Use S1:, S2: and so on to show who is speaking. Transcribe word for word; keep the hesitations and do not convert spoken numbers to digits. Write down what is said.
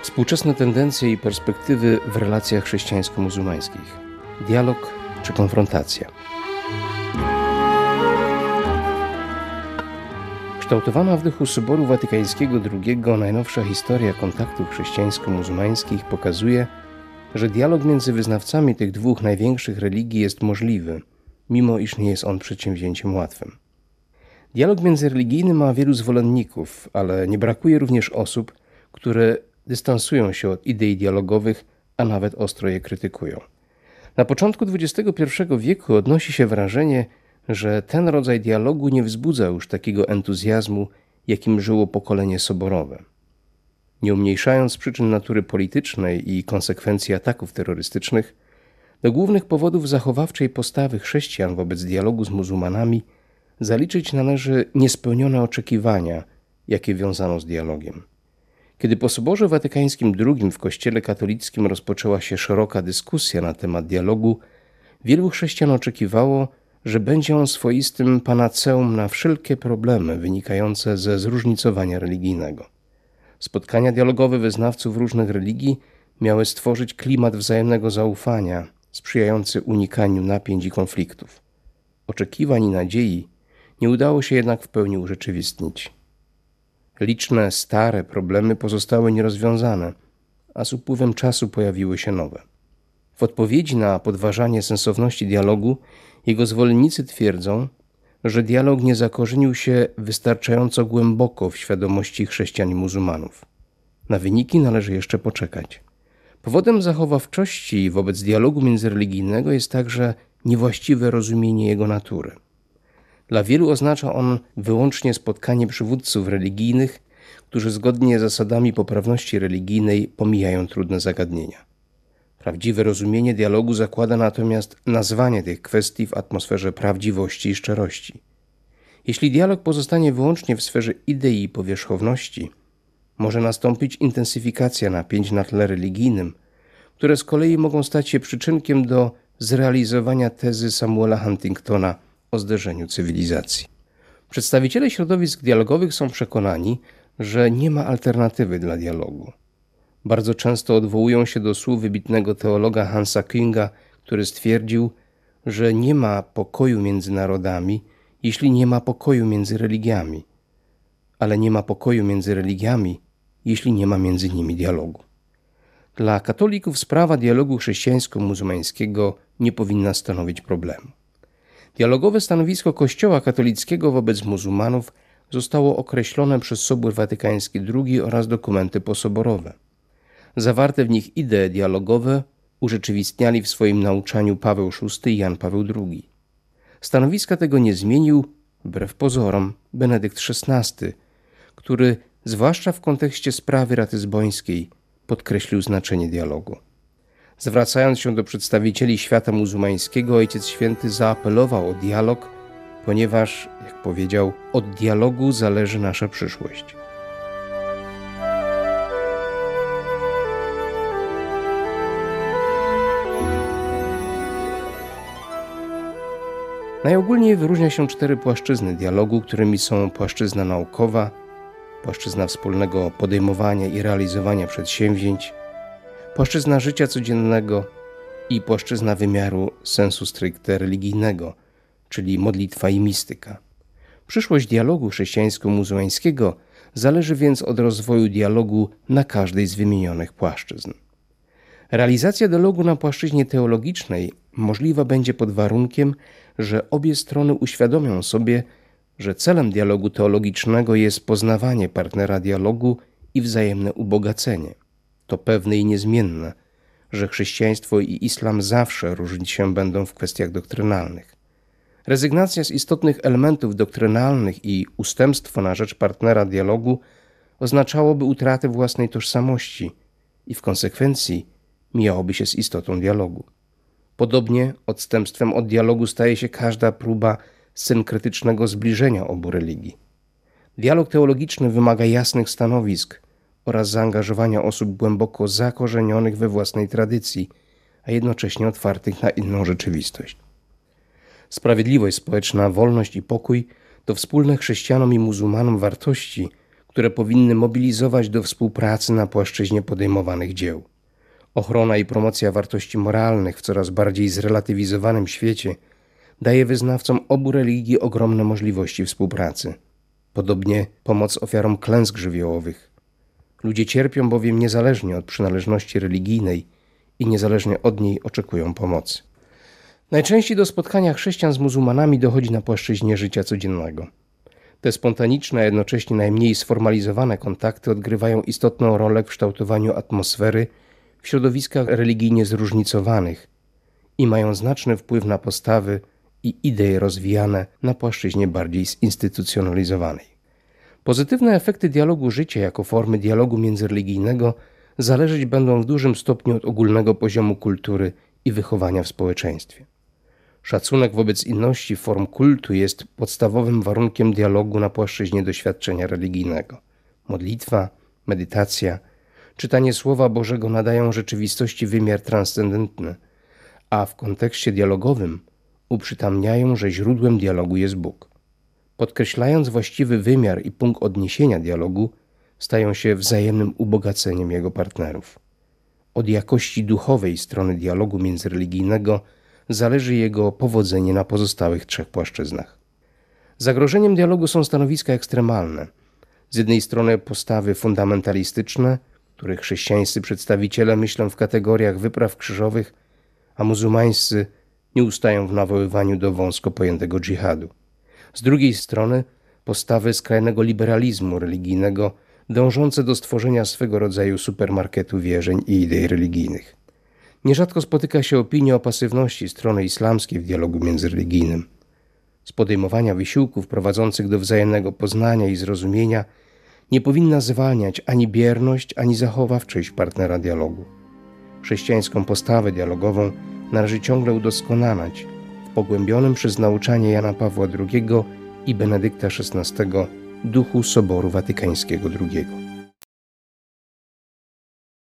S1: Współczesne tendencje i perspektywy w relacjach chrześcijańsko-muzułmańskich. Dialog czy konfrontacja? Kształtowana w duchu Soboru Watykańskiego drugiego najnowsza historia kontaktów chrześcijańsko-muzułmańskich pokazuje, że dialog między wyznawcami tych dwóch największych religii jest możliwy, mimo iż nie jest on przedsięwzięciem łatwym. Dialog międzyreligijny ma wielu zwolenników, ale nie brakuje również osób, które dystansują się od idei dialogowych, a nawet ostro je krytykują. Na początku dwudziestego pierwszego wieku odnosi się wrażenie, że ten rodzaj dialogu nie wzbudza już takiego entuzjazmu, jakim żyło pokolenie soborowe. Nie umniejszając przyczyn natury politycznej i konsekwencji ataków terrorystycznych, do głównych powodów zachowawczej postawy chrześcijan wobec dialogu z muzułmanami zaliczyć należy niespełnione oczekiwania, jakie wiązano z dialogiem. Kiedy po Soborze Watykańskim drugim w Kościele katolickim rozpoczęła się szeroka dyskusja na temat dialogu, wielu chrześcijan oczekiwało, że będzie on swoistym panaceum na wszelkie problemy wynikające ze zróżnicowania religijnego. Spotkania dialogowe wyznawców różnych religii miały stworzyć klimat wzajemnego zaufania, sprzyjający unikaniu napięć i konfliktów. Oczekiwań i nadziei nie udało się jednak w pełni urzeczywistnić. Liczne, stare problemy pozostały nierozwiązane, a z upływem czasu pojawiły się nowe. W odpowiedzi na podważanie sensowności dialogu jego zwolennicy twierdzą, że dialog nie zakorzenił się wystarczająco głęboko w świadomości chrześcijan i muzułmanów. Na wyniki należy jeszcze poczekać. Powodem zachowawczości wobec dialogu międzyreligijnego jest także niewłaściwe rozumienie jego natury. Dla wielu oznacza on wyłącznie spotkanie przywódców religijnych, którzy zgodnie z zasadami poprawności religijnej pomijają trudne zagadnienia. Prawdziwe rozumienie dialogu zakłada natomiast nazwanie tych kwestii w atmosferze prawdziwości i szczerości. Jeśli dialog pozostanie wyłącznie w sferze idei i powierzchowności, może nastąpić intensyfikacja napięć na tle religijnym, które z kolei mogą stać się przyczynkiem do zrealizowania tezy Samuela Huntingtona o zderzeniu cywilizacji. Przedstawiciele środowisk dialogowych są przekonani, że nie ma alternatywy dla dialogu. Bardzo często odwołują się do słów wybitnego teologa Hansa Künga, który stwierdził, że nie ma pokoju między narodami, jeśli nie ma pokoju między religiami, ale nie ma pokoju między religiami, jeśli nie ma między nimi dialogu. Dla katolików sprawa dialogu chrześcijańsko-muzułmańskiego nie powinna stanowić problemu. Dialogowe stanowisko Kościoła katolickiego wobec muzułmanów zostało określone przez Sobór Watykański drugi oraz dokumenty posoborowe. Zawarte w nich idee dialogowe urzeczywistniali w swoim nauczaniu Paweł szósty i Jan Paweł drugi. Stanowiska tego nie zmienił, wbrew pozorom, Benedykt szesnasty, który, zwłaszcza w kontekście sprawy ratyzbońskiej, podkreślił znaczenie dialogu. Zwracając się do przedstawicieli świata muzułmańskiego, Ojciec Święty zaapelował o dialog, ponieważ, jak powiedział, od dialogu zależy nasza przyszłość. Najogólniej wyróżnia się cztery płaszczyzny dialogu, którymi są płaszczyzna naukowa, płaszczyzna wspólnego podejmowania i realizowania przedsięwzięć, płaszczyzna życia codziennego i płaszczyzna wymiaru sensu stricte religijnego, czyli modlitwa i mistyka. Przyszłość dialogu chrześcijańsko-muzułmańskiego zależy więc od rozwoju dialogu na każdej z wymienionych płaszczyzn. Realizacja dialogu na płaszczyźnie teologicznej możliwa będzie pod warunkiem, że obie strony uświadomią sobie, że celem dialogu teologicznego jest poznawanie partnera dialogu i wzajemne ubogacenie. To pewne i niezmienne, że chrześcijaństwo i islam zawsze różnić się będą w kwestiach doktrynalnych. Rezygnacja z istotnych elementów doktrynalnych i ustępstwo na rzecz partnera dialogu oznaczałoby utratę własnej tożsamości i w konsekwencji mijałoby się z istotą dialogu. Podobnie odstępstwem od dialogu staje się każda próba synkretycznego zbliżenia obu religii. Dialog teologiczny wymaga jasnych stanowisk oraz zaangażowania osób głęboko zakorzenionych we własnej tradycji, a jednocześnie otwartych na inną rzeczywistość. Sprawiedliwość społeczna, wolność i pokój to wspólne chrześcijanom i muzułmanom wartości, które powinny mobilizować do współpracy na płaszczyźnie podejmowanych dzieł. Ochrona i promocja wartości moralnych w coraz bardziej zrelatywizowanym świecie daje wyznawcom obu religii ogromne możliwości współpracy. Podobnie pomoc ofiarom klęsk żywiołowych. Ludzie cierpią bowiem niezależnie od przynależności religijnej i niezależnie od niej oczekują pomocy. Najczęściej do spotkania chrześcijan z muzułmanami dochodzi na płaszczyźnie życia codziennego. Te spontaniczne, a jednocześnie najmniej sformalizowane kontakty odgrywają istotną rolę w kształtowaniu atmosfery w środowiskach religijnie zróżnicowanych i mają znaczny wpływ na postawy i idee rozwijane na płaszczyźnie bardziej zinstytucjonalizowanej. Pozytywne efekty dialogu życia jako formy dialogu międzyreligijnego zależeć będą w dużym stopniu od ogólnego poziomu kultury i wychowania w społeczeństwie. Szacunek wobec inności form kultu jest podstawowym warunkiem dialogu na płaszczyźnie doświadczenia religijnego. Modlitwa, medytacja, czytanie Słowa Bożego nadają rzeczywistości wymiar transcendentny, a w kontekście dialogowym uprzytamniają, że źródłem dialogu jest Bóg. Podkreślając właściwy wymiar i punkt odniesienia dialogu, stają się wzajemnym ubogaceniem jego partnerów. Od jakości duchowej strony dialogu międzyreligijnego zależy jego powodzenie na pozostałych trzech płaszczyznach. Zagrożeniem dialogu są stanowiska ekstremalne. Z jednej strony postawy fundamentalistyczne, których chrześcijańscy przedstawiciele myślą w kategoriach wypraw krzyżowych, a muzułmańscy nie ustają w nawoływaniu do wąsko pojętego dżihadu. Z drugiej strony postawy skrajnego liberalizmu religijnego dążące do stworzenia swego rodzaju supermarketu wierzeń i idei religijnych. Nierzadko spotyka się opinia o pasywności strony islamskiej w dialogu międzyreligijnym. Z podejmowania wysiłków prowadzących do wzajemnego poznania i zrozumienia nie powinna zwalniać ani bierność, ani zachowawczość partnera dialogu. Chrześcijańską postawę dialogową należy ciągle udoskonalać w pogłębionym przez nauczanie Jana Pawła drugiego i Benedykta szesnastego duchu Soboru Watykańskiego drugiego.